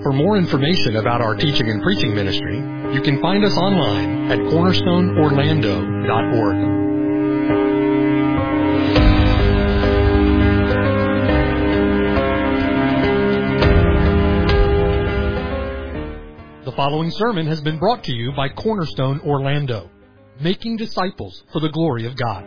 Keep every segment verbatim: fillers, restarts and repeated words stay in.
For more information about our teaching and preaching ministry, you can find us online at cornerstone orlando dot org. The following sermon has been brought to you by Cornerstone Orlando, making disciples for the glory of God.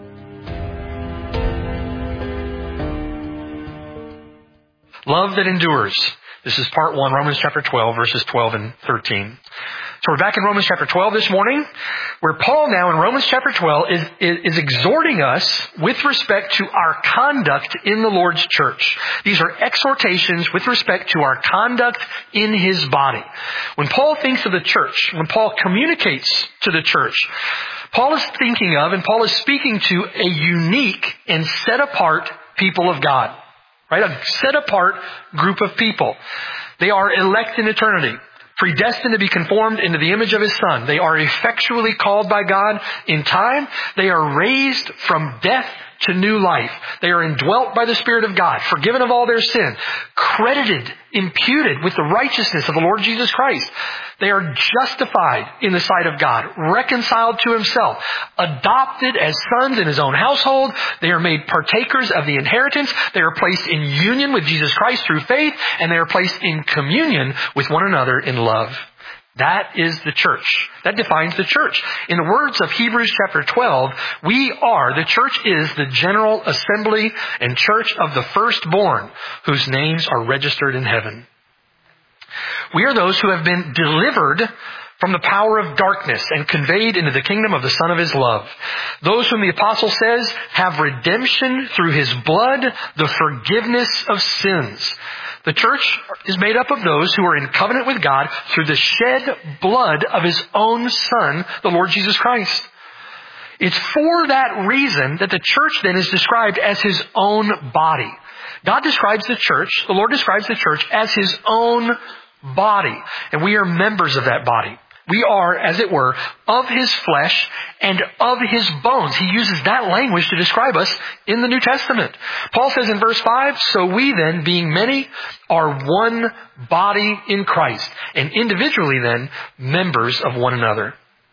Love that endures. This is part one, Romans chapter twelve, verses twelve and thirteen. So we're back in Romans chapter twelve this morning, where Paul now in Romans chapter twelve is, is, is exhorting us with respect to our conduct in the Lord's church. These are exhortations with respect to our conduct in His body. When Paul thinks of the church, when Paul communicates to the church, Paul is thinking of and Paul is speaking to a unique and set apart people of God. Right? A set apart group of people. They are elect in eternity, predestined to be conformed into the image of His Son. They are effectually called by God in time. They are raised from death to new life. They are indwelt by the Spirit of God, forgiven of all their sin, credited, imputed with the righteousness of the Lord Jesus Christ. They are justified in the sight of God, reconciled to Himself, adopted as sons in His own household. They are made partakers of the inheritance. They are placed in union with Jesus Christ through faith, and they are placed in communion with one another in love. That is the church. That defines the church. In the words of Hebrews chapter twelve, we are, the church is the general assembly and church of the firstborn, whose names are registered in heaven. We are those who have been delivered from the power of darkness and conveyed into the kingdom of the Son of His love. Those whom the apostle says have redemption through His blood, the forgiveness of sins. The church is made up of those who are in covenant with God through the shed blood of His own Son, the Lord Jesus Christ. It's for that reason that the church then is described as His own body. God describes the church, the Lord describes the church as His own body. And we are members of that body. We are, as it were, of His flesh and of His bones. He uses that language to describe us in the New Testament. Paul says in verse five, so we then, being many, are one body in Christ, and individually then, members of one another.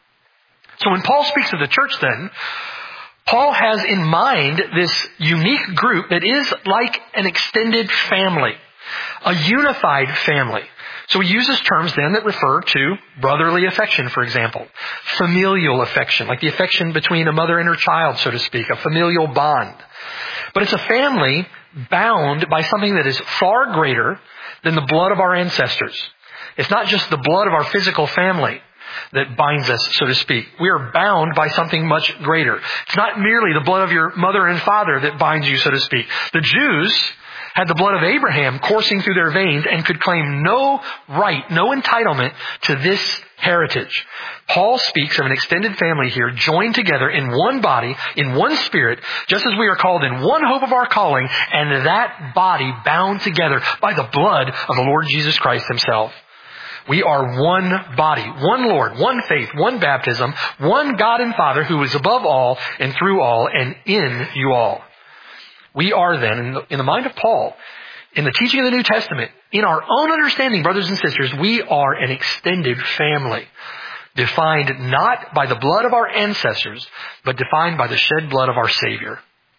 So when Paul speaks of the church then, Paul has in mind this unique group that is like an extended family, a unified family. So he uses terms then that refer to brotherly affection, for example. Familial affection, like the affection between a mother and her child, so to speak, a familial bond. But it's a family bound by something that is far greater than the blood of our ancestors. It's not just the blood of our physical family that binds us, so to speak. We are bound by something much greater. It's not merely the blood of your mother and father that binds you, so to speak. The Jews had the blood of Abraham coursing through their veins and could claim no right, no entitlement to this heritage. Paul speaks of an extended family here, joined together in one body, in one spirit, just as we are called in one hope of our calling, and that body bound together by the blood of the Lord Jesus Christ Himself. We are one body, one Lord, one faith, one baptism, one God and Father who is above all and through all and in you all. We are then, in the, in the mind of Paul, in the teaching of the New Testament, in our own understanding, brothers and sisters, we are an extended family, defined not by the blood of our ancestors, but defined by the shed blood of our Savior.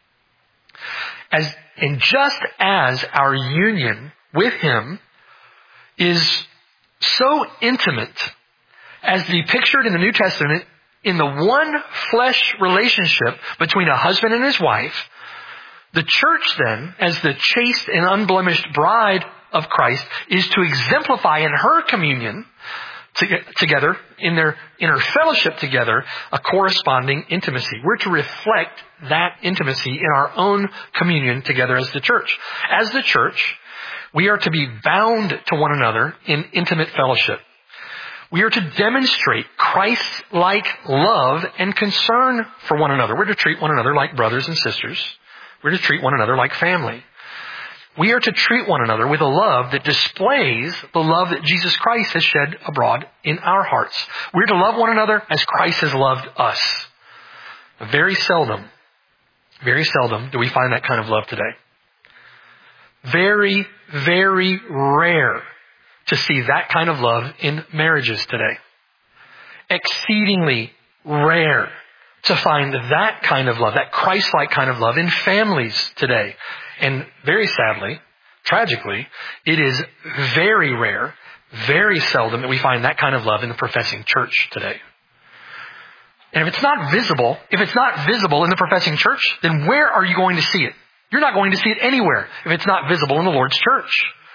As, and just as our union with Him is so intimate as to be pictured in the New Testament in the one flesh relationship between a husband and his wife, the church then, as the chaste and unblemished bride of Christ, is to exemplify in her communion to, together, in their in her fellowship together, a corresponding intimacy. We're to reflect that intimacy in our own communion together as the church. As the church, we are to be bound to one another in intimate fellowship. We are to demonstrate Christ-like love and concern for one another. We're to treat one another like brothers and sisters. We're to treat one another like family. We are to treat one another with a love that displays the love that Jesus Christ has shed abroad in our hearts. We're to love one another as Christ has loved us. Very seldom, very seldom do we find that kind of love today. Very, very rare to see that kind of love in marriages today. Exceedingly rare to find that kind of love, that Christ-like kind of love in families today. And very sadly, tragically, it is very rare, very seldom that we find that kind of love in the professing church today. And if it's not visible, if it's not visible in the professing church, then where are you going to see it? You're not going to see it anywhere if it's not visible in the Lord's church.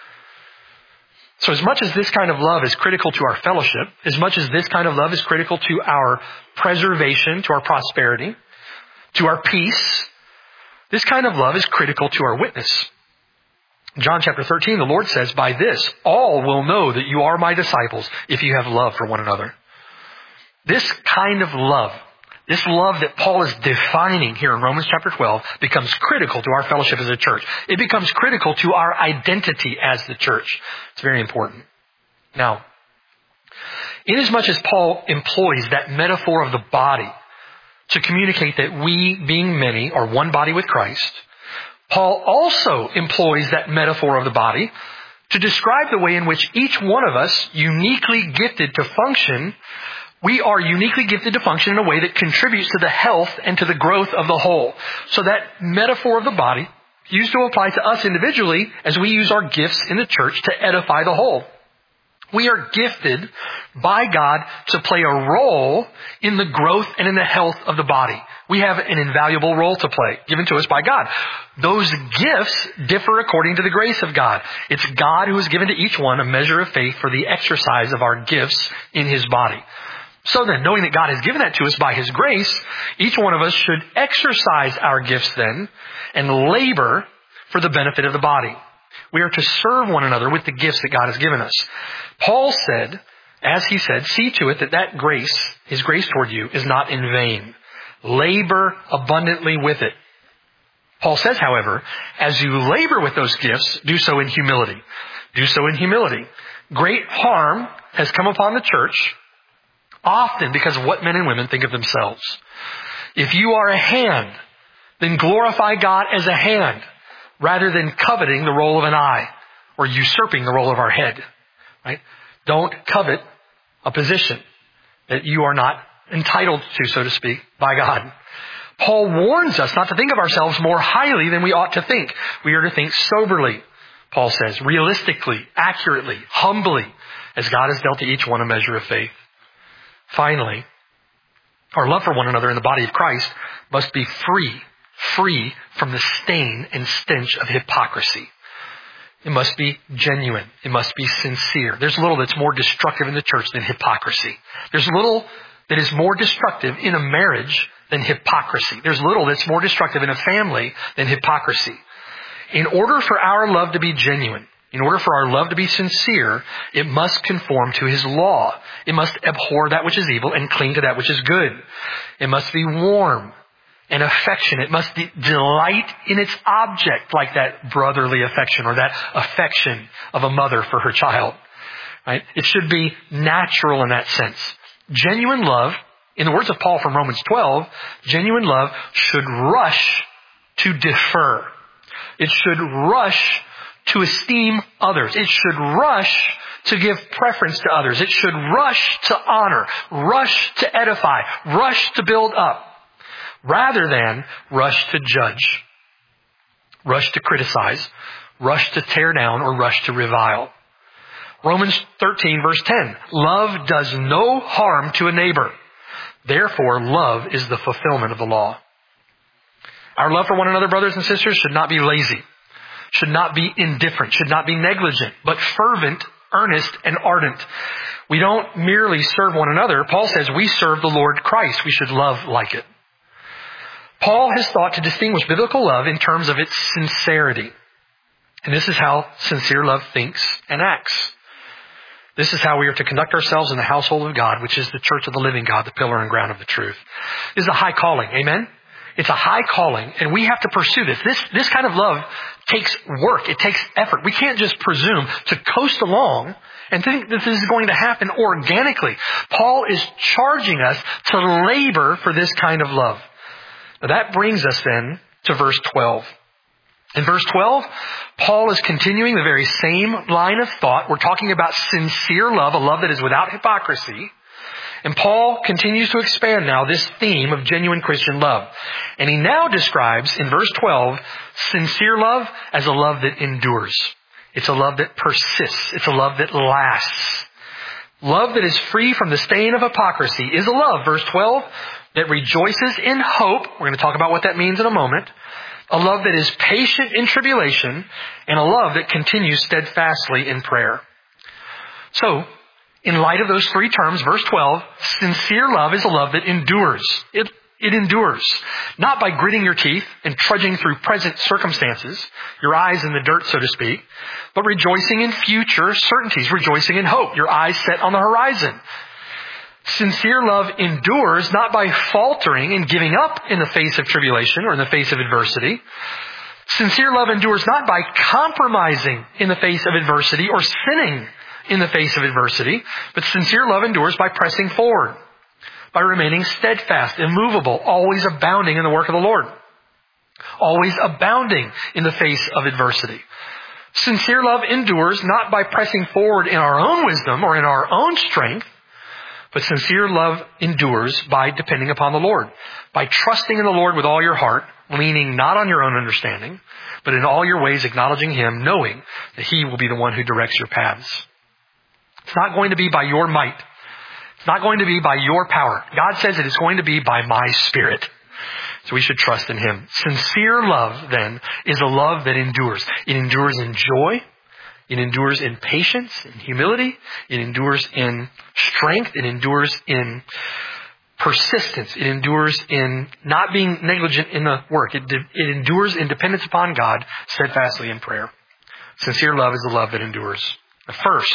So as much as this kind of love is critical to our fellowship, as much as this kind of love is critical to our preservation, to our prosperity, to our peace, this kind of love is critical to our witness. John chapter thirteen, the Lord says, "By this, all will know that you are my disciples if you have love for one another." This kind of love, this love that Paul is defining here in Romans chapter twelve, becomes critical to our fellowship as a church. It becomes critical to our identity as the church. It's very important. Now, inasmuch as Paul employs that metaphor of the body to communicate that we, being many, are one body with Christ, Paul also employs that metaphor of the body to describe the way in which each one of us, uniquely gifted to function, we are uniquely gifted to function in a way that contributes to the health and to the growth of the whole. So that metaphor of the body used to apply to us individually as we use our gifts in the church to edify the whole. We are gifted by God to play a role in the growth and in the health of the body. We have an invaluable role to play, given to us by God. Those gifts differ according to the grace of God. It's God who has given to each one a measure of faith for the exercise of our gifts in His body. So then, knowing that God has given that to us by His grace, each one of us should exercise our gifts then and labor for the benefit of the body. We are to serve one another with the gifts that God has given us. Paul said, as he said, see to it that that grace, His grace toward you, is not in vain. Labor abundantly with it. Paul says, however, as you labor with those gifts, do so in humility. Do so in humility. Great harm has come upon the church, often because of what men and women think of themselves. If you are a hand, then glorify God as a hand, rather than coveting the role of an eye or usurping the role of our head. Right? Don't covet a position that you are not entitled to, so to speak, by God. Paul warns us not to think of ourselves more highly than we ought to think. We are to think soberly, Paul says, realistically, accurately, humbly, as God has dealt to each one a measure of faith. Finally, our love for one another in the body of Christ must be free, free from the stain and stench of hypocrisy. It must be genuine. It must be sincere. There's little that's more destructive in the church than hypocrisy. There's little that is more destructive in a marriage than hypocrisy. There's little that's more destructive in a family than hypocrisy. In order for our love to be genuine, in order for our love to be sincere, it must conform to His law. It must abhor that which is evil and cling to that which is good. It must be warm and affectionate. It must de- delight in its object, like that brotherly affection or that affection of a mother for her child. Right? It should be natural in that sense. Genuine love, in the words of Paul from Romans twelve, genuine love should rush to defer. It should rush to esteem others. It should rush to give preference to others. It should rush to honor, rush to edify, rush to build up, rather than rush to judge, rush to criticize, rush to tear down, or rush to revile. Romans thirteen verse ten, love does no harm to a neighbor. Therefore, love is the fulfillment of the law. Our love for one another, brothers and sisters, should not be lazy, should not be indifferent, should not be negligent, but fervent, earnest, and ardent. We don't merely serve one another. Paul says we serve the Lord Christ. We should love like it. Paul has thought to distinguish biblical love in terms of its sincerity. And this is how sincere love thinks and acts. This is how we are to conduct ourselves in the household of God, which is the church of the living God, the pillar and ground of the truth. This is a high calling. Amen? It's a high calling, and we have to pursue this. This, this kind of love takes work. It takes effort. We can't just presume to coast along and think that this is going to happen organically. Paul is charging us to labor for this kind of love. Now that brings us then to verse twelve. In verse twelve, Paul is continuing the very same line of thought. We're talking about sincere love, a love that is without hypocrisy. And Paul continues to expand now this theme of genuine Christian love. And he now describes in verse twelve, sincere love as a love that endures. It's a love that persists. It's a love that lasts. Love that is free from the stain of hypocrisy is a love, verse twelve, that rejoices in hope. We're going to talk about what that means in a moment. A love that is patient in tribulation, and a love that continues steadfastly in prayer. So, in light of those three terms, verse twelve, sincere love is a love that endures. It, it endures. Not by gritting your teeth and trudging through present circumstances, your eyes in the dirt, so to speak, but rejoicing in future certainties, rejoicing in hope, your eyes set on the horizon. Sincere love endures not by faltering and giving up in the face of tribulation or in the face of adversity. Sincere love endures not by compromising in the face of adversity or sinning in the face of adversity, but sincere love endures by pressing forward, by remaining steadfast, immovable, always abounding in the work of the Lord, always abounding in the face of adversity. Sincere love endures not by pressing forward in our own wisdom or in our own strength, but sincere love endures by depending upon the Lord, by trusting in the Lord with all your heart, leaning not on your own understanding, but in all your ways acknowledging Him, knowing that He will be the one who directs your paths. It's not going to be by your might. It's not going to be by your power. God says it is going to be by my Spirit. So we should trust in Him. Sincere love, then, is a love that endures. It endures in joy. It endures in patience, in humility. It endures in strength. It endures in persistence. It endures in not being negligent in the work. It, de- it endures in dependence upon God, steadfastly in prayer. Sincere love is the love that endures. First,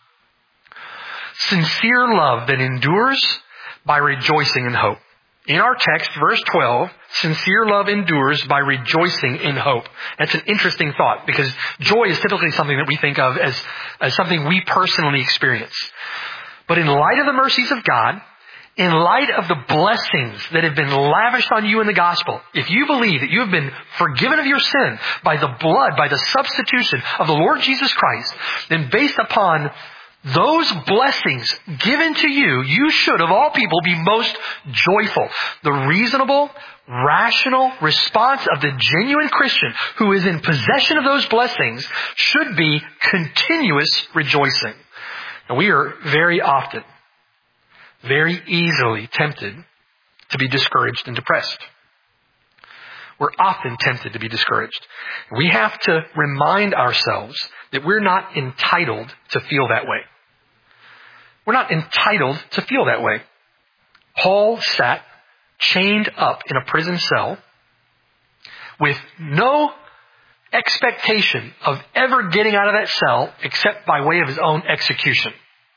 sincere love that endures by rejoicing in hope. In our text, verse twelve, sincere love endures by rejoicing in hope. That's an interesting thought because joy is typically something that we think of as, as something we personally experience. But in light of the mercies of God, in light of the blessings that have been lavished on you in the gospel, if you believe that you have been forgiven of your sin by the blood, by the substitution of the Lord Jesus Christ, then based upon those blessings given to you, you should, of all people, be most joyful. The reasonable, rational response of the genuine Christian who is in possession of those blessings should be continuous rejoicing. And we are very often, very easily tempted to be discouraged and depressed. We're often tempted to be discouraged. We have to remind ourselves that we're not entitled to feel that way. We're not entitled to feel that way. Paul sat chained up in a prison cell with no expectation of ever getting out of that cell except by way of his own execution.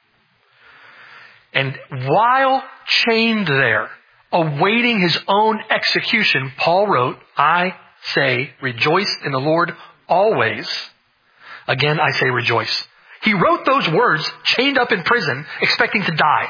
And while chained there, awaiting his own execution, Paul wrote, I say, rejoice in the Lord always. Again, I say rejoice. He wrote those words chained up in prison, expecting to die.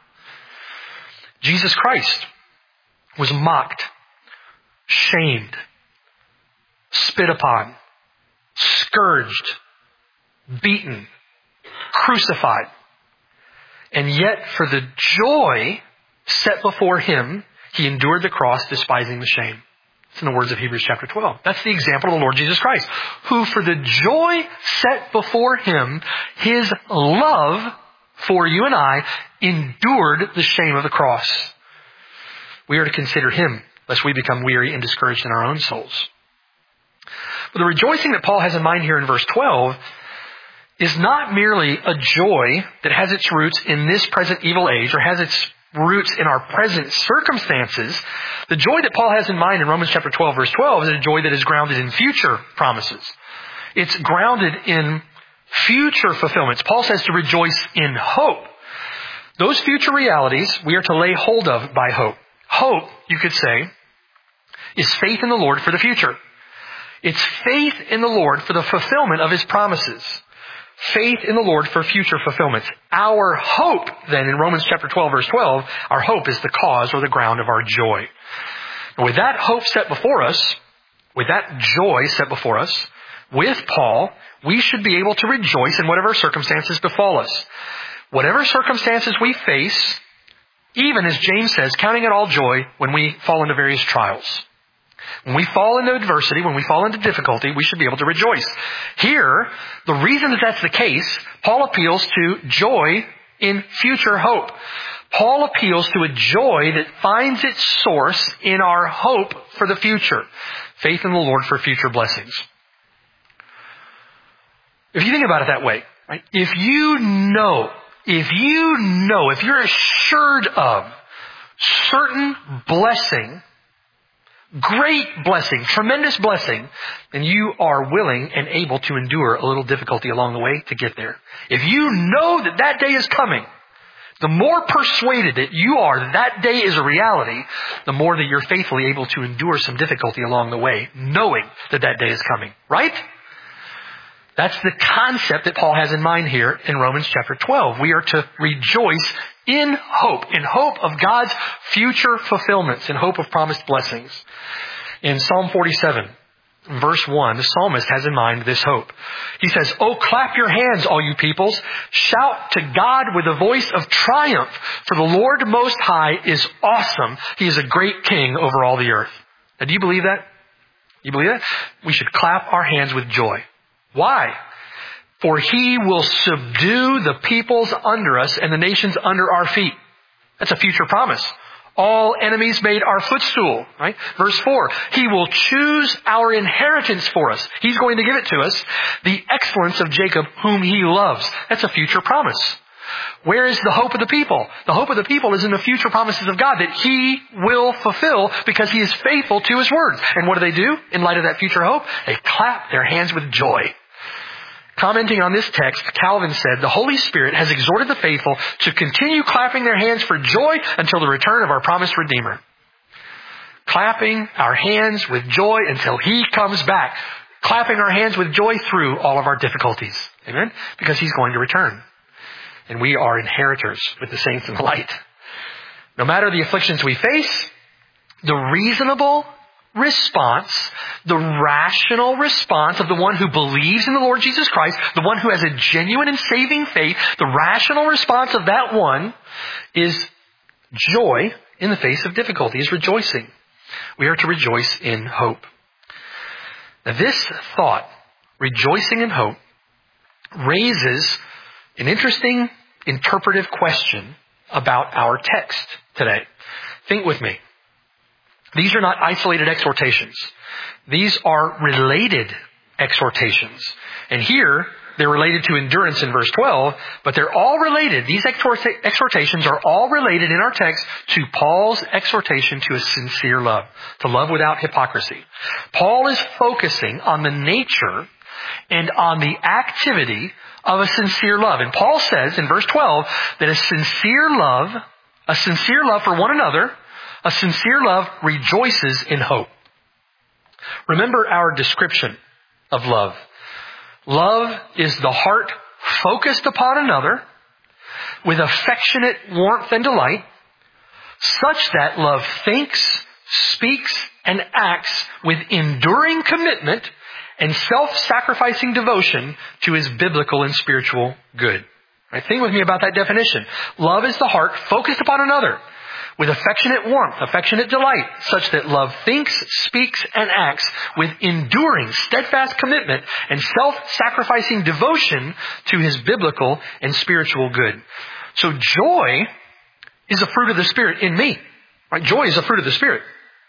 Jesus Christ was mocked, shamed, spit upon, scourged, beaten, crucified. And yet, for the joy set before Him, He endured the cross, despising the shame. It's in the words of Hebrews chapter twelve. That's the example of the Lord Jesus Christ, who for the joy set before Him, His love for you and I, endured the shame of the cross. We are to consider Him, lest we become weary and discouraged in our own souls. But the rejoicing that Paul has in mind here in verse twelve is not merely a joy that has its roots in this present evil age or has its roots in our present circumstances. The joy that Paul has in mind in Romans chapter twelve, verse twelve is a joy that is grounded in future promises. It's grounded in future fulfillments. Paul says to rejoice in hope. Those future realities we are to lay hold of by hope. Hope, you could say, is faith in the Lord for the future. It's faith in the Lord for the fulfillment of His promises. Faith in the Lord for future fulfillments. Our hope, then, in Romans chapter twelve, verse twelve, our hope is the cause or the ground of our joy. And with that hope set before us, with that joy set before us, with Paul, we should be able to rejoice in whatever circumstances befall us. Whatever circumstances we face, even as James says, counting it all joy when we fall into various trials. When we fall into adversity, when we fall into difficulty, we should be able to rejoice. Here, the reason that that's the case, Paul appeals to joy in future hope. Paul appeals to a joy that finds its source in our hope for the future. Faith in the Lord for future blessings. If you think about it that way, right? If you know, if you know, if you're assured of certain blessing, great blessing, tremendous blessing, then you are willing and able to endure a little difficulty along the way to get there. If you know that that day is coming, the more persuaded that you are that that day is a reality, the more that you're faithfully able to endure some difficulty along the way, knowing that that day is coming. Right? That's the concept that Paul has in mind here in Romans chapter twelve. We are to rejoice in hope, in hope of God's future fulfillments, in hope of promised blessings. In Psalm forty-seven, verse one, the psalmist has in mind this hope. He says, "Oh, clap your hands, all you peoples. Shout to God with a voice of triumph. For the Lord Most High is awesome. He is a great king over all the earth." Now, do you believe that? You believe that? We should clap our hands with joy. Why? For He will subdue the peoples under us and the nations under our feet. That's a future promise. All enemies made our footstool, right? Verse four, He will choose our inheritance for us. He's going to give it to us. The excellence of Jacob, whom He loves. That's a future promise. Where is the hope of the people? The hope of the people is in the future promises of God that He will fulfill because He is faithful to His words. And what do they do in light of that future hope? They clap their hands with joy. Commenting on this text, Calvin said, "The Holy Spirit has exhorted the faithful to continue clapping their hands for joy until the return of our promised Redeemer." Clapping our hands with joy until He comes back. Clapping our hands with joy through all of our difficulties. Amen? Because He's going to return. And we are inheritors with the saints in the light. No matter the afflictions we face, the reasonable response, the rational response of the one who believes in the Lord Jesus Christ, the one who has a genuine and saving faith, the rational response of that one is joy in the face of difficulty, is rejoicing. We are to rejoice in hope. Now, this thought, rejoicing in hope, raises an interesting interpretive question about our text today. Think with me. These are not isolated exhortations. These are related exhortations. And here, they're related to endurance in verse twelve, but they're all related. These exhortations are all related in our text to Paul's exhortation to a sincere love, to love without hypocrisy. Paul is focusing on the nature and on the activity of a sincere love. And Paul says in verse twelve that a sincere love, a sincere love for one another, a sincere love rejoices in hope. Remember our description of love. Love is the heart focused upon another with affectionate warmth and delight, such that love thinks, speaks, and acts with enduring commitment and self-sacrificing devotion to His biblical and spiritual good. Right? Think with me about that definition. Love is the heart focused upon another with affectionate warmth, affectionate delight, such that love thinks, speaks, and acts with enduring, steadfast commitment and self-sacrificing devotion to His biblical and spiritual good. So joy is a fruit of the Spirit in me. Right? Joy is a fruit of the Spirit.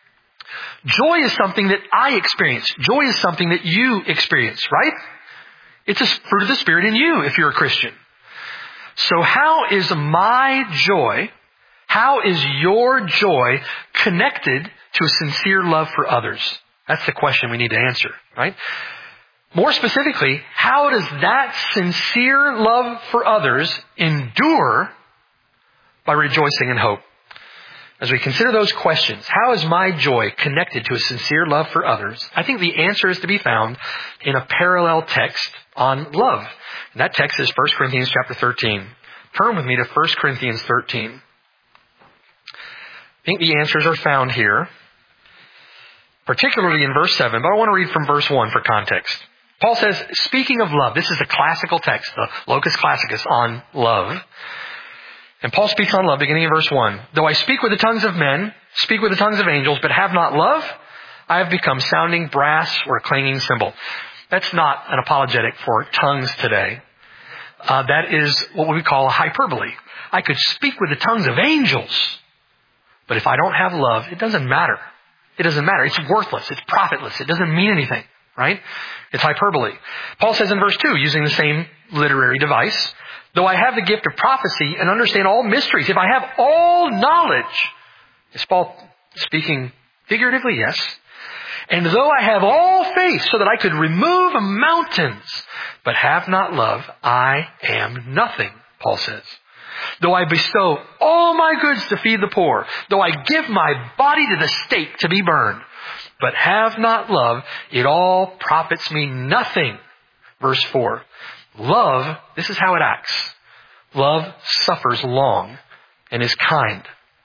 Joy is something that I experience. Joy is something that you experience, right? It's a fruit of the Spirit in you if you're a Christian. So how is my joy, how is your joy connected to a sincere love for others? That's the question we need to answer, right? More specifically, how does that sincere love for others endure by rejoicing in hope? As we consider those questions, how is my joy connected to a sincere love for others? I think the answer is to be found in a parallel text on love. And that text is First Corinthians chapter thirteen. Turn with me to First Corinthians thirteen. I think the answers are found here. particularly in verse seven, but I want to read from verse one for context. Paul says, speaking of love, this is the classical text, the locus classicus on love. And Paul speaks on love beginning in verse one. Though I speak with the tongues of men, speak with the tongues of angels, but have not love, I have become sounding brass or a clanging cymbal. That's not an apologetic for tongues today. Uh, that is what we call a hyperbole. I could speak with the tongues of angels, but if I don't have love, it doesn't matter. It doesn't matter. It's worthless. It's profitless. It doesn't mean anything, right? It's hyperbole. Paul says in verse two, using the same literary device, though I have the gift of prophecy and understand all mysteries, if I have all knowledge, is Paul speaking figuratively? Yes. And though I have all faith so that I could remove mountains, but have not love, I am nothing, Paul says. Though I bestow all my goods to feed the poor, though I give my body to the stake to be burned, but have not love, it all profits me nothing. Verse four. Love, this is how it acts. Love suffers long and is kind.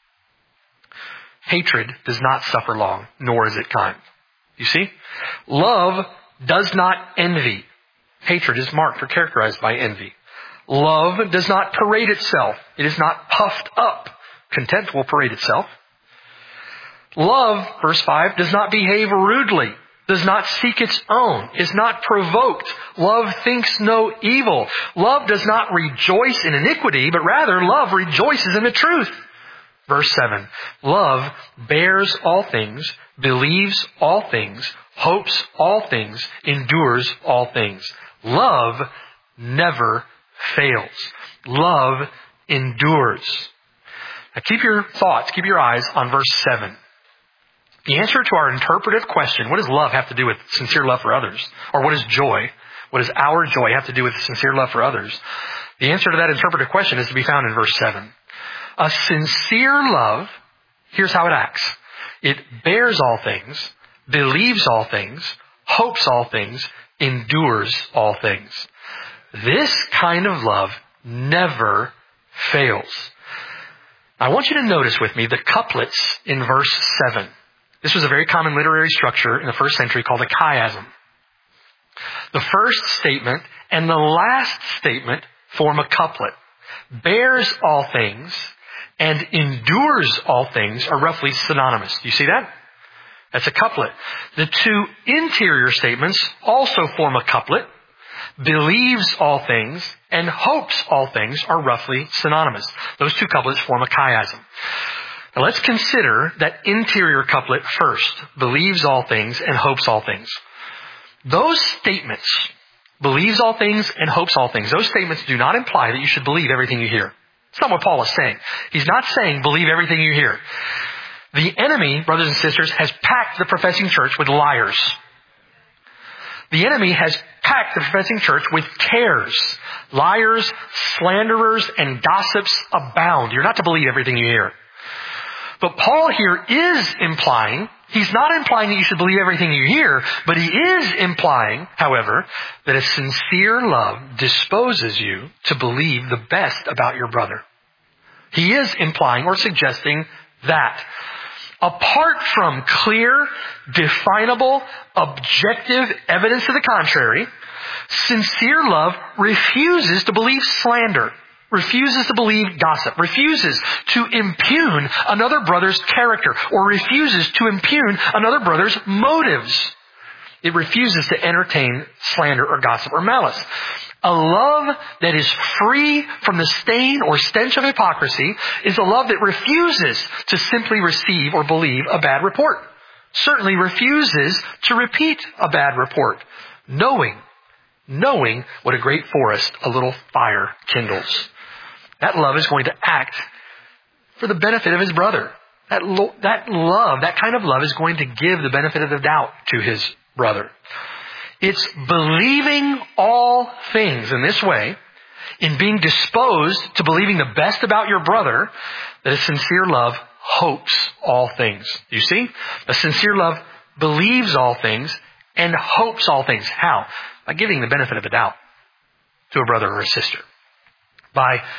Hatred does not suffer long, nor is it kind. You see? Love does not envy. Hatred is marked or characterized by envy. Love does not parade itself. It is not puffed up. Contempt will parade itself. Love, verse five, does not behave rudely, does not seek its own, is not provoked. Love thinks no evil. Love does not rejoice in iniquity, but rather love rejoices in the truth. Verse seven, love bears all things, believes all things, hopes all things, endures all things. Love never fails. Love endures. Now keep your thoughts, keep your eyes on verse seven. The answer to our interpretive question, what does love have to do with sincere love for others? Or what is joy? What does our joy have to do with sincere love for others? The answer to that interpretive question is to be found in verse seven. A sincere love, here's how it acts. It bears all things, believes all things, hopes all things, endures all things. This kind of love never fails. I want you to notice with me the couplets in verse seven. This was a very common literary structure in the first century called a chiasm. The first statement and the last statement form a couplet. Bears all things and endures all things are roughly synonymous. Do you see that? That's a couplet. The two interior statements also form a couplet. Believes all things and hopes all things are roughly synonymous. Those two couplets form a chiasm. Now let's consider that interior couplet first. Believes all things and hopes all things. Those statements, believes all things and hopes all things, those statements do not imply that you should believe everything you hear. That's not what Paul is saying. He's not saying believe everything you hear. The enemy, brothers and sisters, has packed the professing church with liars. The enemy has packed the professing church with tares. Liars, slanderers, and gossips abound. You're not to believe everything you hear. But Paul here is implying, he's not implying that you should believe everything you hear, but he is implying, however, that a sincere love disposes you to believe the best about your brother. He is implying or suggesting that. Apart from clear, definable, objective evidence to the contrary, sincere love refuses to believe slander, refuses to believe gossip, refuses to impugn another brother's character, or refuses to impugn another brother's motives. It refuses to entertain slander or gossip or malice. A love that is free from the stain or stench of hypocrisy is a love that refuses to simply receive or believe a bad report. Certainly refuses to repeat a bad report, knowing, knowing what a great forest a little fire kindles. That love is going to act for the benefit of his brother. That, lo- that love, that kind of love is going to give the benefit of the doubt to his brother. It's believing all things in this way, in being disposed to believing the best about your brother, that a sincere love hopes all things. You see? A sincere love believes all things and hopes all things. How? By giving the benefit of the doubt to a brother or a sister. By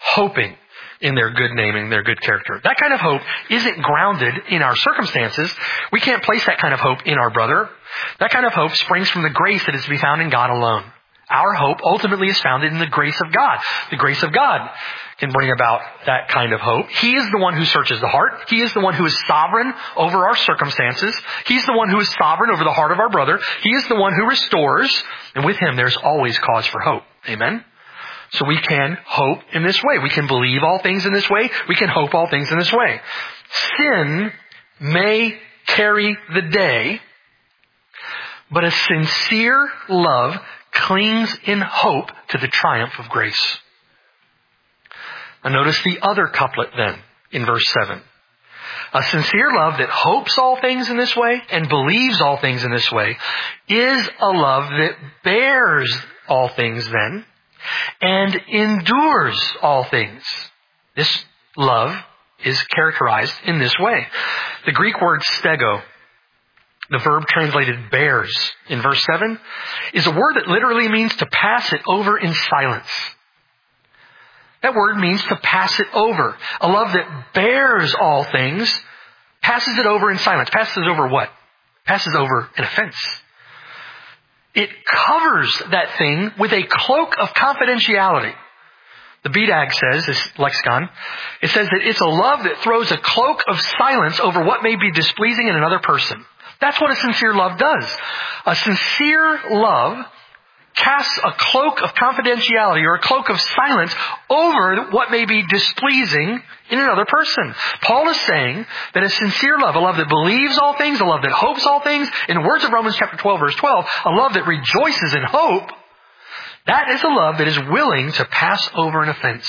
hoping in their good name and their good character. That kind of hope isn't grounded in our circumstances. We can't place that kind of hope in our brother. That kind of hope springs from the grace that is to be found in God alone. Our hope ultimately is founded in the grace of God. The grace of God can bring about that kind of hope. He is the one who searches the heart. He is the one who is sovereign over our circumstances. He's the one who is sovereign over the heart of our brother. He is the one who restores. And with him, there's always cause for hope. Amen? So we can hope in this way. We can believe all things in this way. We can hope all things in this way. Sin may carry the day, but a sincere love clings in hope to the triumph of grace. Now notice the other couplet then in verse seven. A sincere love that hopes all things in this way and believes all things in this way is a love that bears all things then and endures all things. This love is characterized in this way. The Greek word stego, the verb translated bears in verse seven, is a word that literally means to pass it over in silence. That word means to pass it over. A love that bears all things, passes it over in silence. Passes it over what? Passes over an offense. It covers that thing with a cloak of confidentiality. The B D A G says, this lexicon, it says that it's a love that throws a cloak of silence over what may be displeasing in another person. That's what a sincere love does. A sincere love casts a cloak of confidentiality or a cloak of silence over what may be displeasing in another person. Paul is saying that a sincere love, a love that believes all things, a love that hopes all things, in the words of Romans chapter twelve, verse twelve, a love that rejoices in hope, that is a love that is willing to pass over an offense.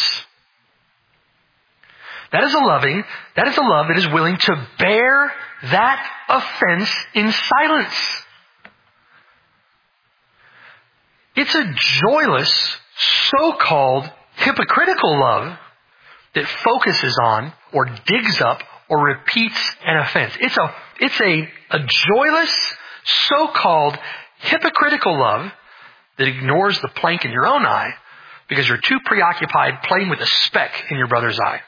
That is a loving, that is a love that is willing to bear that offense in silence. It's a joyless, so-called hypocritical love that focuses on or digs up or repeats an offense. It's a, it's a, a joyless, so-called hypocritical love that ignores the plank in your own eye because you're too preoccupied playing with a speck in your brother's eye.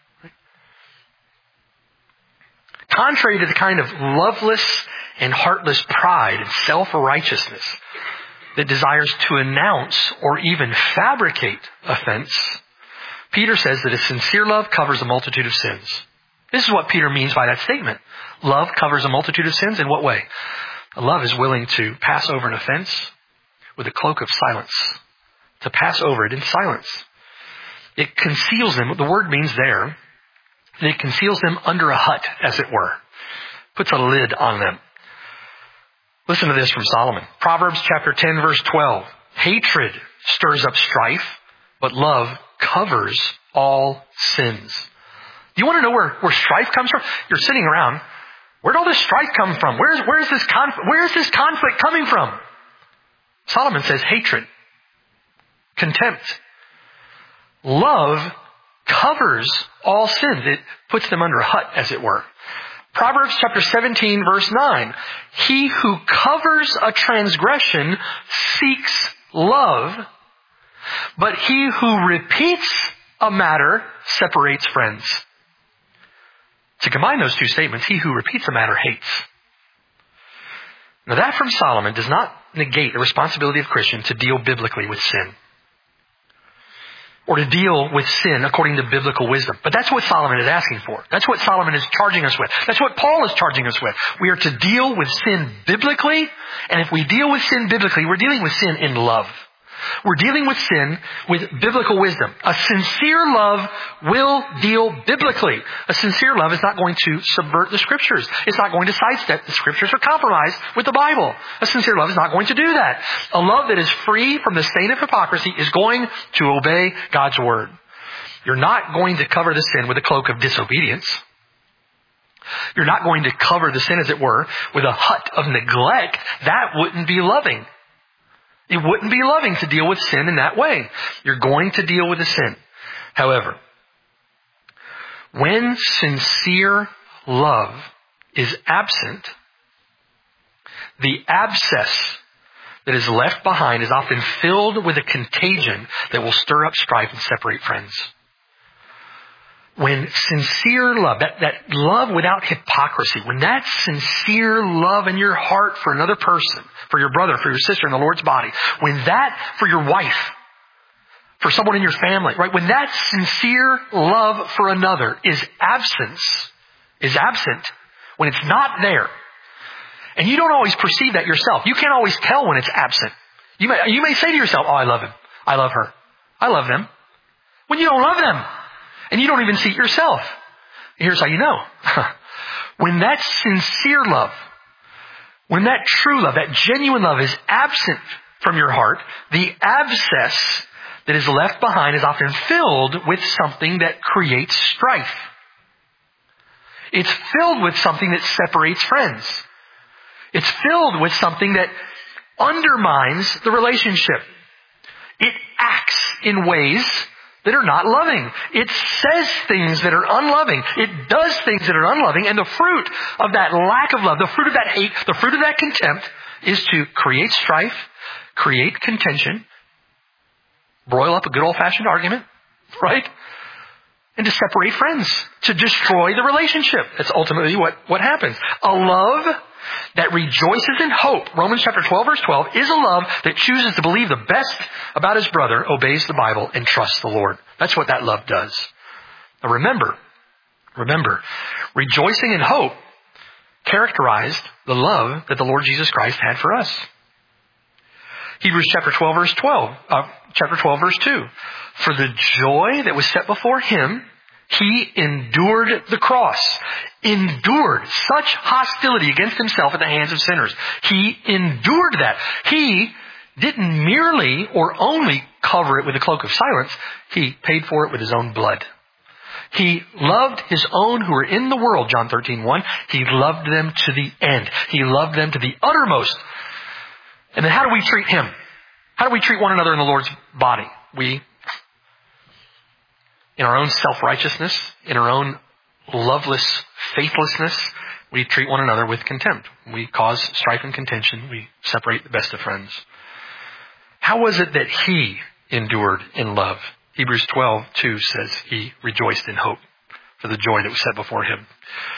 Contrary to the kind of loveless and heartless pride and self-righteousness that desires to announce or even fabricate offense, Peter says that a sincere love covers a multitude of sins. This is what Peter means by that statement. Love covers a multitude of sins. In what way? A love is willing to pass over an offense with a cloak of silence. To pass over it in silence. It conceals them. The word means there, that it conceals them under a hut, as it were. Puts a lid on them. Listen to this from Solomon. Proverbs chapter ten, verse twelve. Hatred stirs up strife, but love covers all sins. Do you want to know where, where strife comes from? You're sitting around. Where'd all this strife come from? Where's, where's this conf- where's this conflict coming from? Solomon says hatred, contempt. Love covers all sins. It puts them under a hut, as it were. Proverbs chapter seventeen, verse nine. He who covers a transgression seeks love, but he who repeats a matter separates friends. To combine those two statements, he who repeats a matter hates. Now that from Solomon does not negate the responsibility of Christians to deal biblically with sin, or to deal with sin according to biblical wisdom. But that's what Solomon is asking for. That's what Solomon is charging us with. That's what Paul is charging us with. We are to deal with sin biblically, and if we deal with sin biblically, we're dealing with sin in love. We're dealing with sin with biblical wisdom. A sincere love will deal biblically. A sincere love is not going to subvert the Scriptures. It's not going to sidestep the Scriptures or compromise with the Bible. A sincere love is not going to do that. A love that is free from the stain of hypocrisy is going to obey God's Word. You're not going to cover the sin with a cloak of disobedience. You're not going to cover the sin, as it were, with a hut of neglect. That wouldn't be loving. It wouldn't be loving to deal with sin in that way. You're going to deal with the sin. However, when sincere love is absent, the abscess that is left behind is often filled with a contagion that will stir up strife and separate friends. when sincere love, that, that love without hypocrisy, when that sincere love in your heart for another person, for your brother, for your sister in the Lord's body, when that, for your wife, for someone in your family, right? When that sincere love for another is absence, is absent, when it's not there, and you don't always perceive that yourself. You can't always tell when it's absent. You may, you may say to yourself, oh, I love him. I love her. I love them. When you don't love them, and you don't even see it yourself. Here's how you know. When that sincere love, when that true love, that genuine love is absent from your heart, the abscess that is left behind is often filled with something that creates strife. It's filled with something that separates friends. It's filled with something that undermines the relationship. It acts in ways that are not loving. It says things that are unloving. It does things that are unloving. And the fruit of that lack of love, the fruit of that hate, the fruit of that contempt is to create strife, create contention, broil up a good old-fashioned argument, right? And to separate friends, to destroy the relationship. That's ultimately what, what happens. A love that rejoices in hope, Romans chapter twelve, verse twelve, is a love that chooses to believe the best about his brother, obeys the Bible, and trusts the Lord. That's what that love does. Now remember, remember, rejoicing in hope characterized the love that the Lord Jesus Christ had for us. Hebrews chapter twelve, verse twelve, uh, chapter twelve, verse two. For the joy that was set before him, he endured the cross. Endured such hostility against himself at the hands of sinners. He endured that. He didn't merely or only cover it with a cloak of silence. He paid for it with his own blood. He loved his own who were in the world, John thirteen one. He loved them to the end. He loved them to the uttermost. And then how do we treat him? How do we treat one another in the Lord's body? We, in our own self-righteousness, in our own loveless faithlessness, we treat one another with contempt. We cause strife and contention. We separate the best of friends. How was it that he endured in love? Hebrews twelve two says he rejoiced in hope for the joy that was set before him.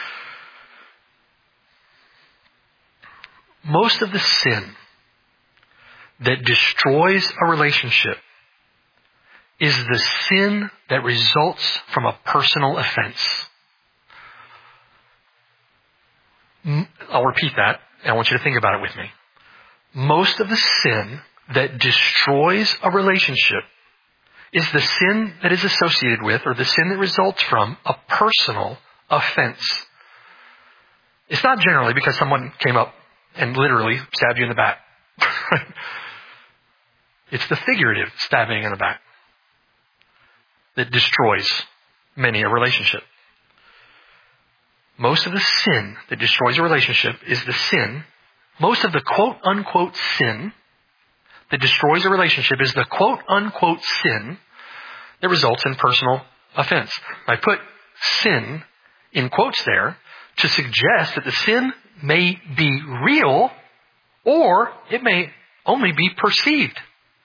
Most of the sin that destroys a relationship is the sin that results from a personal offense. I'll repeat that, and I want you to think about it with me. Most of the sin that destroys a relationship is the sin that is associated with, or the sin that results from, a personal offense. It's not generally because someone came up and literally stabbed you in the back. It's the figurative stabbing in the back that destroys many a relationship. Most of the sin that destroys a relationship is the sin, most of the quote-unquote sin that destroys a relationship is the quote-unquote sin that results in personal offense. I put sin in quotes there to suggest that the sin may be real or it may only be perceived.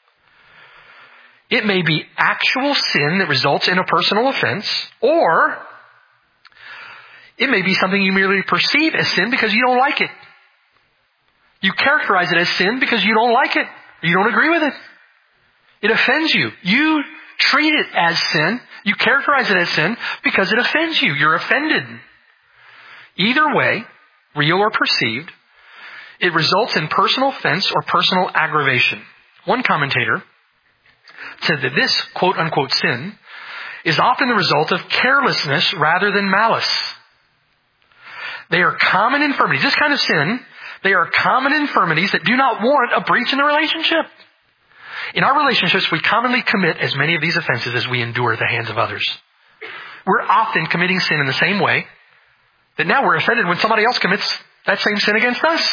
It may be actual sin that results in a personal offense, or it may be something you merely perceive as sin because you don't like it. You characterize it as sin because you don't like it. You don't agree with it. It offends you. You treat it as sin. You characterize it as sin because it offends you. You're offended. Either way, real or perceived, it results in personal offense or personal aggravation. One commentator said that this quote-unquote sin is often the result of carelessness rather than malice. They are common infirmities. This kind of sin, they are common infirmities that do not warrant a breach in the relationship. In our relationships, we commonly commit as many of these offenses as we endure at the hands of others. We're often committing sin in the same way that now we're offended when somebody else commits that same sin against us.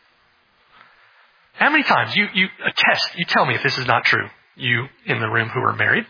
How many times, you, you attest, you tell me if this is not true, you in the room who are married.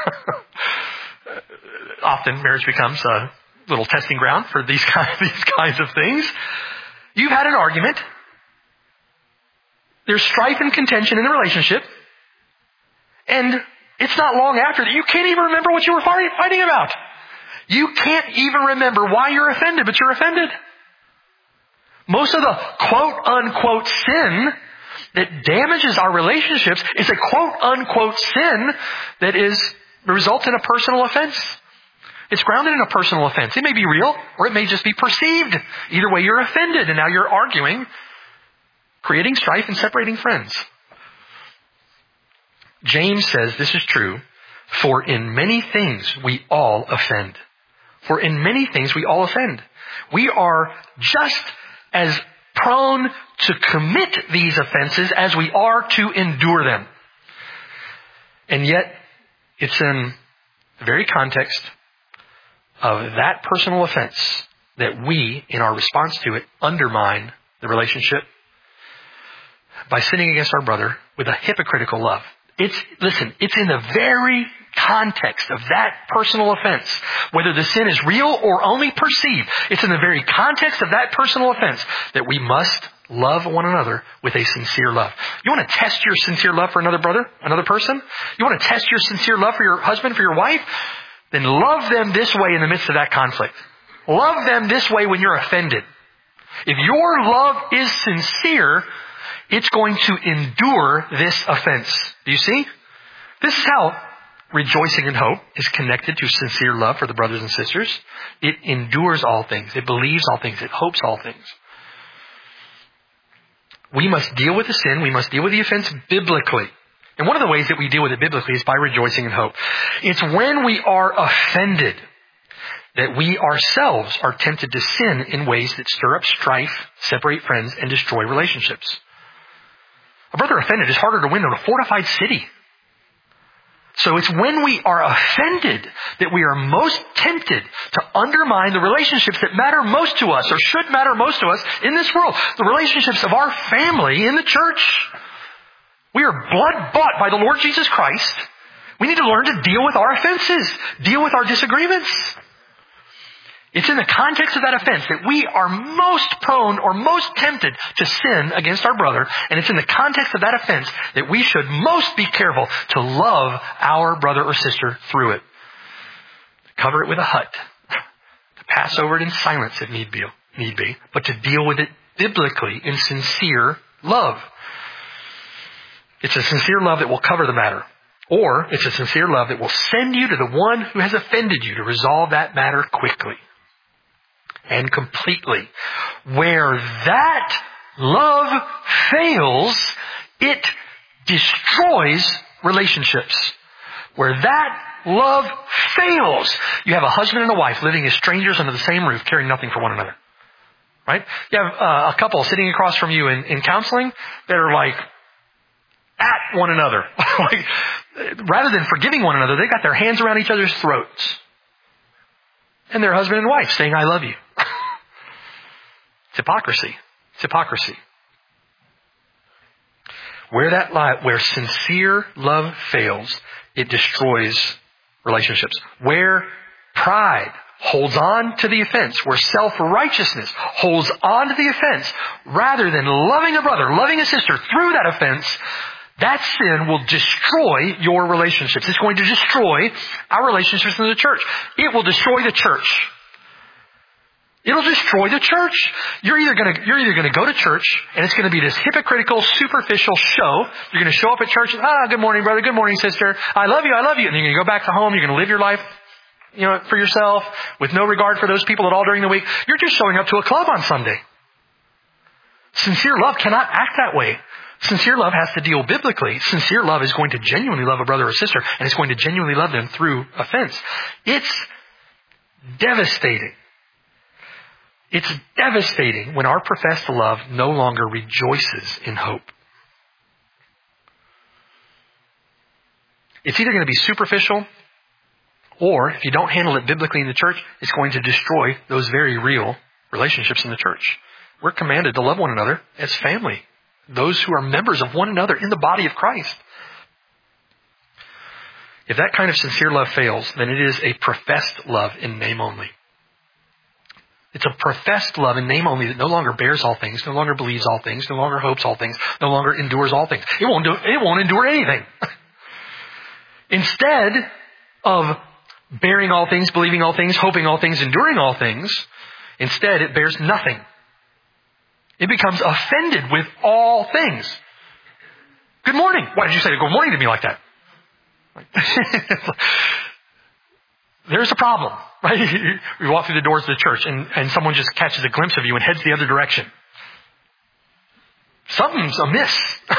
Often marriage becomes a little testing ground for these kind of, these kinds of things. You've had an argument. There's strife and contention in the relationship. And it's not long after that you can't even remember what you were fighting about. You can't even remember why you're offended, but you're offended. Most of the quote-unquote sin that damages our relationships is a quote-unquote sin that is results in a personal offense. It's grounded in a personal offense. It may be real, or it may just be perceived. Either way, you're offended, and now you're arguing, creating strife and separating friends. James says this is true, for in many things we all offend. For in many things we all offend. We are just as prone to commit these offenses as we are to endure them. And yet, it's in the very context of that personal offense that we, in our response to it, undermine the relationship by sinning against our brother with a hypocritical love. It's, listen, it's in the very context of that personal offense, whether the sin is real or only perceived, it's in the very context of that personal offense that we must love one another with a sincere love. You want to test your sincere love for another brother, another person? You want to test your sincere love for your husband, for your wife? Then love them this way in the midst of that conflict. Love them this way when you're offended. If your love is sincere, it's going to endure this offense. Do you see? This is how rejoicing in hope is connected to sincere love for the brothers and sisters. It endures all things. It believes all things. It hopes all things. We must deal with the sin. We must deal with the offense biblically. And one of the ways that we deal with it biblically is by rejoicing in hope. It's when we are offended that we ourselves are tempted to sin in ways that stir up strife, separate friends, and destroy relationships. A brother offended is harder to win than a fortified city. So it's when we are offended that we are most tempted to undermine the relationships that matter most to us, or should matter most to us in this world. The relationships of our family in the church. We are blood bought by the Lord Jesus Christ. We need to learn to deal with our offenses, deal with our disagreements. It's in the context of that offense that we are most prone or most tempted to sin against our brother. And it's in the context of that offense that we should most be careful to love our brother or sister through it. To cover it with a hut. To pass over it in silence if need be, need be. But to deal with it biblically in sincere love. It's a sincere love that will cover the matter. Or it's a sincere love that will send you to the one who has offended you to resolve that matter quickly and completely. Where that love fails, it destroys relationships. Where that love fails, you have a husband and a wife living as strangers under the same roof, caring nothing for one another. Right? You have uh, a couple sitting across from you in, in counseling that are like at one another. Like, rather than forgiving one another, they got their hands around each other's throats. And they're husband and wife saying, I love you. It's hypocrisy. It's hypocrisy. Where that lie, where sincere love fails, it destroys relationships. Where pride holds on to the offense, where self-righteousness holds on to the offense, rather than loving a brother, loving a sister through that offense, that sin will destroy your relationships. It's going to destroy our relationships in the church. It will destroy the church. It'll destroy the church. You're either going to, you're either going to go to church and it's going to be this hypocritical, superficial show. You're going to show up at church and, ah, good morning, brother. Good morning, sister. I love you. I love you. And you're going to go back to home. You're going to live your life, you know, for yourself with no regard for those people at all during the week. You're just showing up to a club on Sunday. Sincere love cannot act that way. Sincere love has to deal biblically. Sincere love is going to genuinely love a brother or sister, and it's going to genuinely love them through offense. It's devastating. It's devastating when our professed love no longer rejoices in hope. It's either going to be superficial, or if you don't handle it biblically in the church, it's going to destroy those very real relationships in the church. We're commanded to love one another as family. Those who are members of one another in the body of Christ. If that kind of sincere love fails, then it is a professed love in name only. It's a professed love in name only that no longer bears all things, no longer believes all things, no longer hopes all things, no longer endures all things. It won't do, it won't endure anything. Instead of bearing all things, believing all things, hoping all things, enduring all things. Instead, it bears nothing. It becomes offended with all things. Good morning. Why did you say good morning to me like that? There's a problem, right? We walk through the doors of the church and, and someone just catches a glimpse of you and heads the other direction. Something's amiss.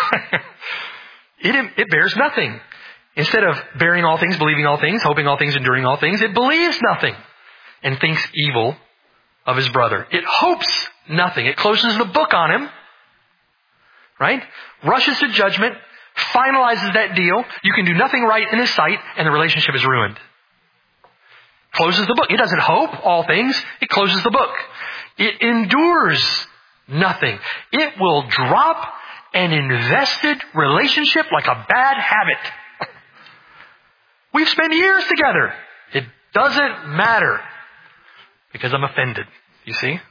it, it bears nothing. Instead of bearing all things, believing all things, hoping all things, enduring all things, it believes nothing and thinks evil of his brother. It hopes nothing. It closes the book on him, right? Rushes to judgment, finalizes that deal. You can do nothing right in his sight, and the relationship is ruined. Closes the book. It doesn't hope all things. It closes the book. It endures nothing. It will drop an invested relationship like a bad habit. We've spent years together. It doesn't matter because I'm offended. You see?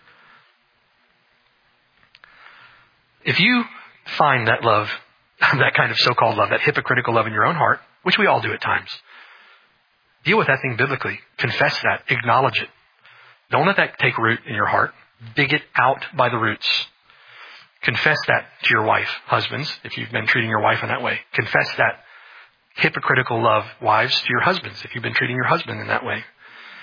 If you find that love, that kind of so-called love, that hypocritical love in your own heart, which we all do at times, deal with that thing biblically. Confess that. Acknowledge it. Don't let that take root in your heart. Dig it out by the roots. Confess that to your wife, husbands, if you've been treating your wife in that way. Confess that hypocritical love, wives, to your husbands, if you've been treating your husband in that way.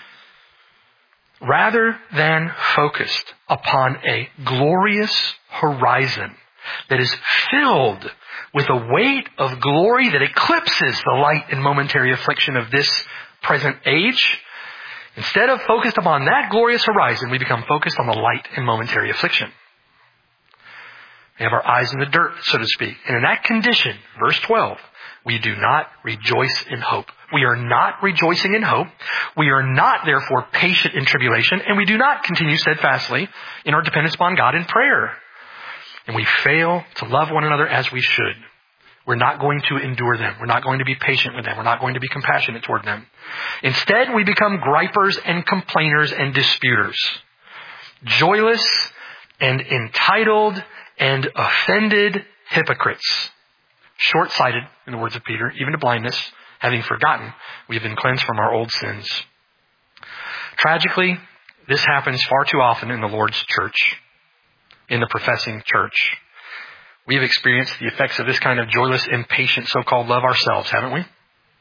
Rather than focused upon a glorious horizon that is filled with a weight of glory that eclipses the light and momentary affliction of this present age, instead of focused upon that glorious horizon, we become focused on the light and momentary affliction. We have our eyes in the dirt, so to speak. And in that condition, verse twelve, we do not rejoice in hope. We are not rejoicing in hope. We are not, therefore, patient in tribulation. And we do not continue steadfastly in our dependence upon God in prayer. And we fail to love one another as we should. We're not going to endure them. We're not going to be patient with them. We're not going to be compassionate toward them. Instead, we become gripers and complainers and disputers. Joyless and entitled and offended hypocrites. Short-sighted, in the words of Peter, even to blindness, having forgotten we have been cleansed from our old sins. Tragically, this happens far too often in the Lord's church, in the professing church. We have experienced the effects of this kind of joyless, impatient, so-called love ourselves, haven't we?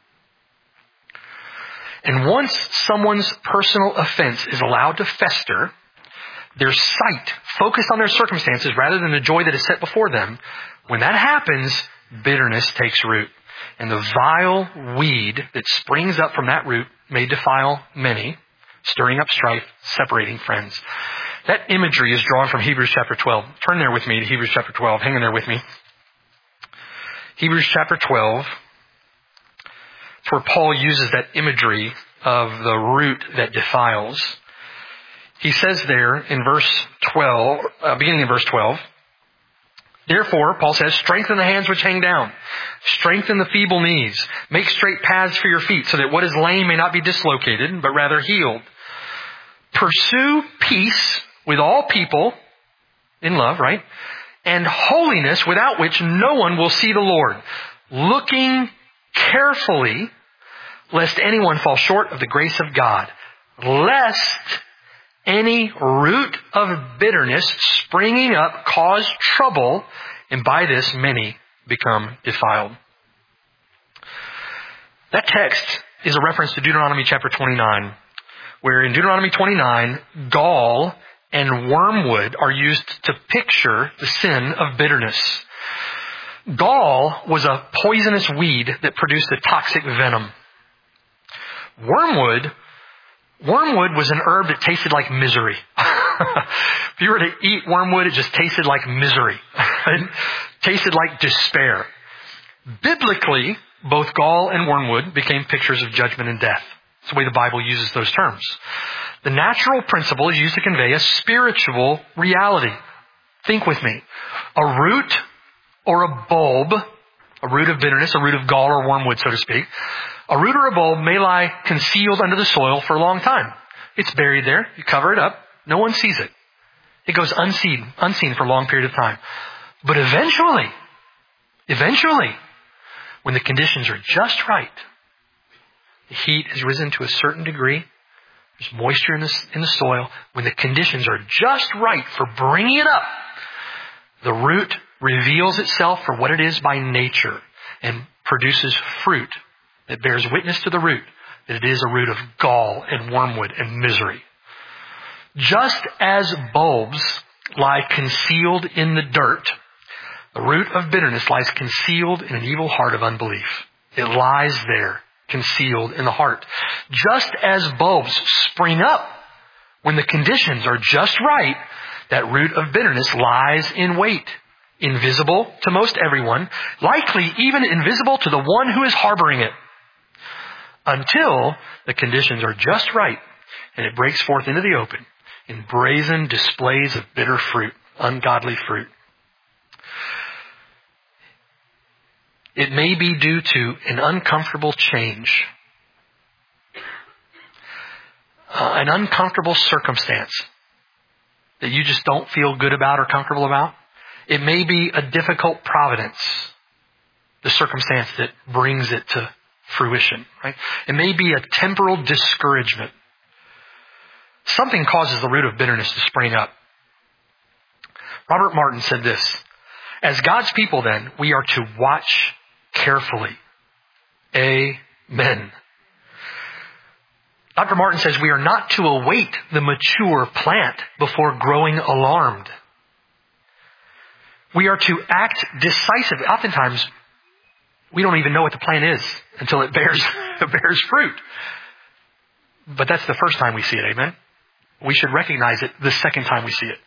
And once someone's personal offense is allowed to fester, their sight focused on their circumstances rather than the joy that is set before them, when that happens, bitterness takes root. And the vile weed that springs up from that root may defile many, stirring up strife, separating friends. That imagery is drawn from Hebrews chapter twelve. Turn there with me to Hebrews chapter twelve. Hang in there with me. Hebrews chapter twelve. It's where Paul uses that imagery of the root that defiles. He says there in verse twelve, uh, beginning in verse twelve, therefore, Paul says, strengthen the hands which hang down. Strengthen the feeble knees. Make straight paths for your feet so that what is lame may not be dislocated, but rather healed. Pursue peace with all people in love, right? And holiness without which no one will see the Lord. Looking carefully lest anyone fall short of the grace of God. Lest any root of bitterness springing up cause trouble, and by this many become defiled. That text is a reference to Deuteronomy chapter twenty-nine, where in Deuteronomy twenty-nine, gall and wormwood are used to picture the sin of bitterness. Gall was a poisonous weed that produced a toxic venom. Wormwood Wormwood was an herb that tasted like misery. If you were to eat wormwood, it just tasted like misery. It tasted like despair. Biblically, both gall and wormwood became pictures of judgment and death. That's the way the Bible uses those terms. The natural principle is used to convey a spiritual reality. Think with me. A root or a bulb, a root of bitterness, a root of gall or wormwood, so to speak, a root or a bulb may lie concealed under the soil for a long time. It's buried there. You cover it up. No one sees it. It goes unseen, unseen for a long period of time. But eventually, eventually, when the conditions are just right, The heat has risen to a certain degree. There's moisture in the, in the soil. When the conditions are just right for bringing it up, the root reveals itself for what it is by nature and produces fruit that bears witness to the root that it is a root of gall and wormwood and misery. Just as bulbs lie concealed in the dirt, the root of bitterness lies concealed in an evil heart of unbelief. It lies there, concealed in the heart. Just as bulbs spring up when the conditions are just right, that root of bitterness lies in wait, invisible to most everyone, likely even invisible to the one who is harboring it, until the conditions are just right and it breaks forth into the open in brazen displays of bitter fruit, ungodly fruit. It may be due to an uncomfortable change, uh, an uncomfortable circumstance that you just don't feel good about or comfortable about. It may be a difficult providence, the circumstance that brings it to fruition, right? It may be a temporal discouragement. Something causes the root of bitterness to spring up. Robert Martin said this: as God's people, then, we are to watch carefully. Amen. Doctor Martin says we are not to await the mature plant before growing alarmed. We are to act decisively. Oftentimes, we don't even know what the plant is until it bears, it bears fruit. But that's the first time we see it, amen? We should recognize it the second time we see it.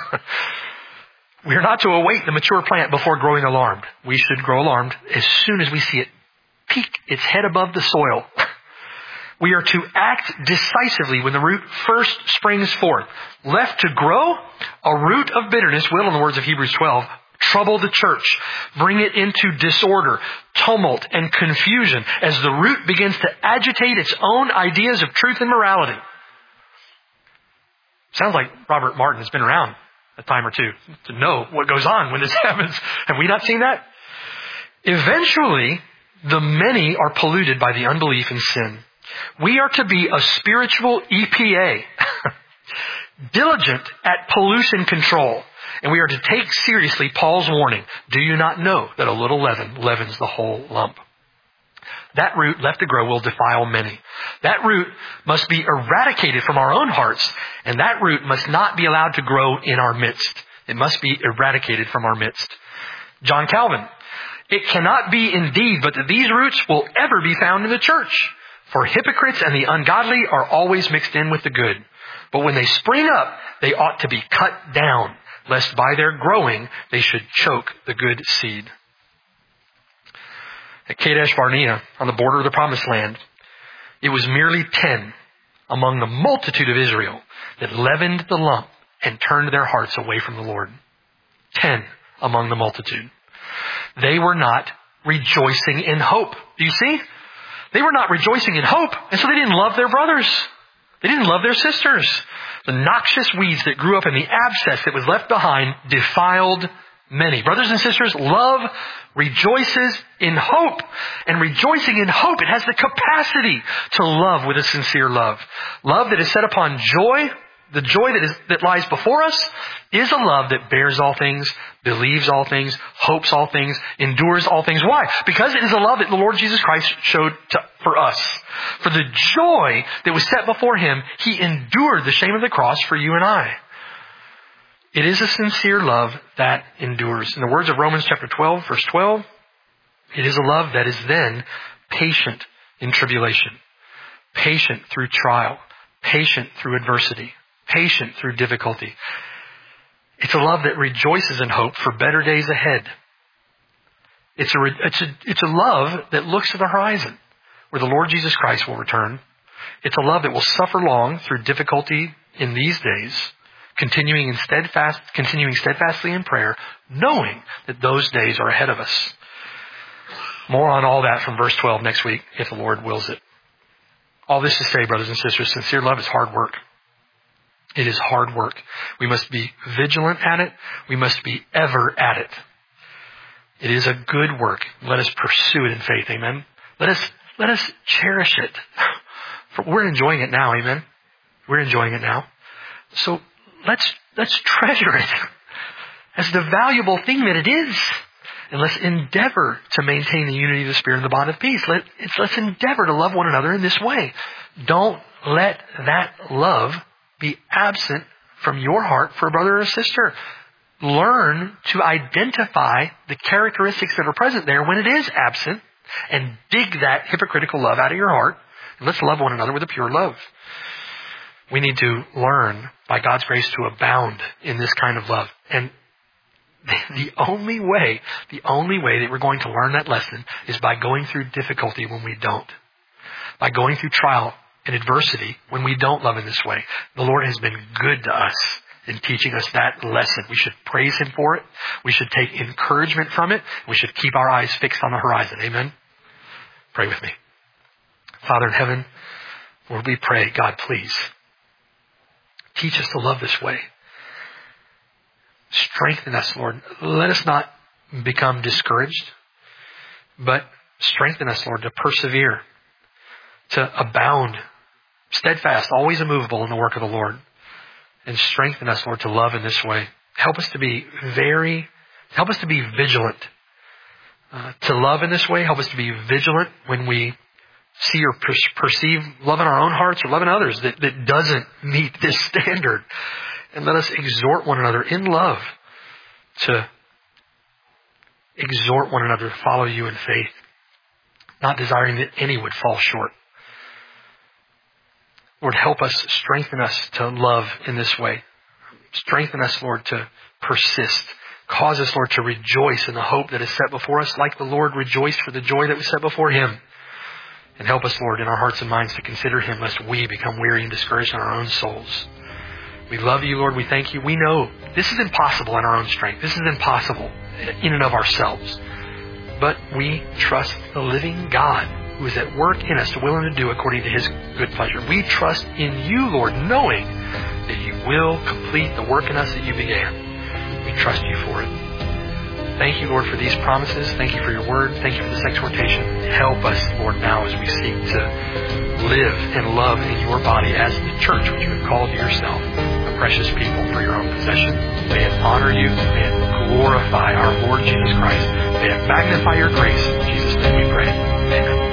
We are not to await the mature plant before growing alarmed. We should grow alarmed as soon as we see it peek its head above the soil. We are to act decisively when the root first springs forth. Left to grow, a root of bitterness will, in the words of Hebrews twelve, trouble the church, bring it into disorder, tumult, and confusion as the root begins to agitate its own ideas of truth and morality. Sounds like Robert Martin has been around a time or two to know what goes on when this happens. Have we not seen that? Eventually, the many are polluted by the unbelief and sin. We are to be a spiritual E P A, diligent at pollution control. And we are to take seriously Paul's warning. Do you not know that a little leaven leavens the whole lump? That root left to grow will defile many. That root must be eradicated from our own hearts, and that root must not be allowed to grow in our midst. It must be eradicated from our midst. John Calvin: it cannot be indeed, but that these roots will ever be found in the church. For hypocrites and the ungodly are always mixed in with the good. But when they spring up, they ought to be cut down, lest by their growing they should choke the good seed. At Kadesh Barnea, on the border of the Promised Land, it was merely ten among the multitude of Israel that leavened the lump and turned their hearts away from the Lord. Ten among the multitude. They were not rejoicing in hope. Do you see? They were not rejoicing in hope, and so they didn't love their brothers. They didn't love their sisters. The noxious weeds that grew up in the abscess that was left behind defiled many. Brothers and sisters, love rejoices in hope. And rejoicing in hope, it has the capacity to love with a sincere love. Love that is set upon joy, the joy that is that lies before us, is a love that bears all things, believes all things, hopes all things, endures all things. Why? Because it is a love that the Lord Jesus Christ showed to, for us. For the joy that was set before Him, He endured the shame of the cross for you and I. It is a sincere love that endures. In the words of Romans chapter twelve, verse twelve, it is a love that is then patient in tribulation, patient through trial, patient through adversity, patient through difficulty. It's a love that rejoices in hope for better days ahead. It's a, it's a, it's a love that looks to the horizon where the Lord Jesus Christ will return. It's a love that will suffer long through difficulty in these days, continuing in steadfast, continuing steadfastly in prayer, knowing that those days are ahead of us. More on all that from verse twelve next week, if the Lord wills it. All this to say, brothers and sisters, sincere love is hard work. It is hard work. We must be vigilant at it. We must be ever at it. It is a good work. Let us pursue it in faith. Amen. Let us let us cherish it. For we're enjoying it now, amen? We're enjoying it now. So let's let's treasure it as the valuable thing that it is. And let's endeavor to maintain the unity of the Spirit and the bond of peace. Let, it's, let's endeavor to love one another in this way. Don't let that love be absent from your heart for a brother or a sister. Learn to identify the characteristics that are present there when it is absent and dig that hypocritical love out of your heart. And let's love one another with a pure love. We need to learn by God's grace to abound in this kind of love. And the only way, the only way that we're going to learn that lesson is by going through difficulty when we don't. By going through trial and adversity when we don't love in this way. The Lord has been good to us in teaching us that lesson. We should praise Him for it. We should take encouragement from it. We should keep our eyes fixed on the horizon. Amen? Pray with me. Father in heaven, Lord, we pray, God, please, teach us to love this way. Strengthen us, Lord. Let us not become discouraged, but strengthen us, Lord, to persevere, to abound, steadfast, always immovable in the work of the Lord. And strengthen us, Lord, to love in this way. Help us to be very, help us to be vigilant. Uh, to love in this way, help us to be vigilant when we see or per- perceive love in our own hearts or love in others that, that doesn't meet this standard. And let us exhort one another in love to exhort one another to follow you in faith, not desiring that any would fall short. Lord, help us, strengthen us to love in this way. Strengthen us, Lord, to persist. Cause us, Lord, to rejoice in the hope that is set before us, like the Lord rejoiced for the joy that was set before Him. And help us, Lord, in our hearts and minds to consider Him, lest we become weary and discouraged in our own souls. We love you, Lord. We thank you. We know this is impossible in our own strength. This is impossible in and of ourselves. But we trust the living God who is at work in us, willing to do according to His good pleasure. We trust in you, Lord, knowing that you will complete the work in us that you began. We trust you for it. Thank you, Lord, for these promises. Thank you for your word. Thank you for this exhortation. Help us, Lord, now as we seek to live and love in your body as the church, which you have called to yourself, a precious people for your own possession. May it honor you. May it glorify our Lord Jesus Christ. May it magnify your grace. In Jesus' name we pray. Amen.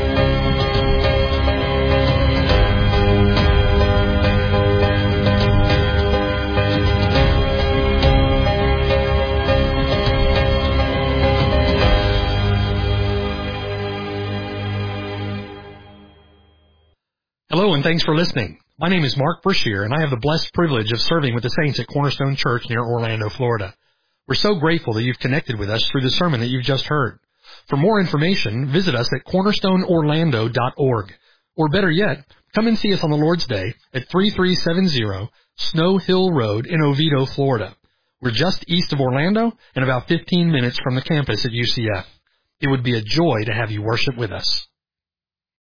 Hello, and thanks for listening. My name is Mark Brashear, and I have the blessed privilege of serving with the saints at Cornerstone Church near Orlando, Florida. We're so grateful that you've connected with us through the sermon that you've just heard. For more information, visit us at cornerstone orlando dot org. Or better yet, come and see us on the Lord's Day at thirty-three seventy Snow Hill Road in Oviedo, Florida. We're just east of Orlando and about fifteen minutes from the campus at U C F. It would be a joy to have you worship with us.